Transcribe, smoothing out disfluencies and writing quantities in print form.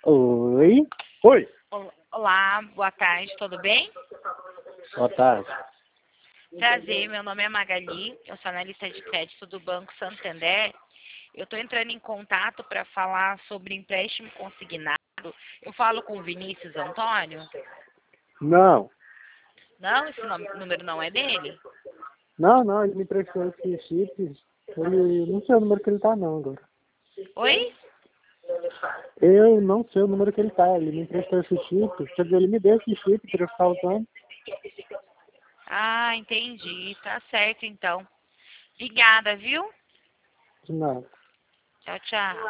Oi? Oi. Olá, boa tarde, tudo bem? Boa tarde. Prazer, meu nome é Magali, eu sou analista de crédito do Banco Santander. Eu estou entrando em contato para falar sobre empréstimo consignado. Eu falo com o Vinícius Antônio? Não. Não, esse número não é dele? Não, ele me emprestou esse chip. Ele não sei o número que ele tá não agora. Oi? Eu não sei o número que ele tá. Ele me emprestou esse chip. Quer dizer, ele me deu esse chip para eu ficar usando. Ah, entendi. Tá certo então. Obrigada, viu? De nada. Tchau, tchau.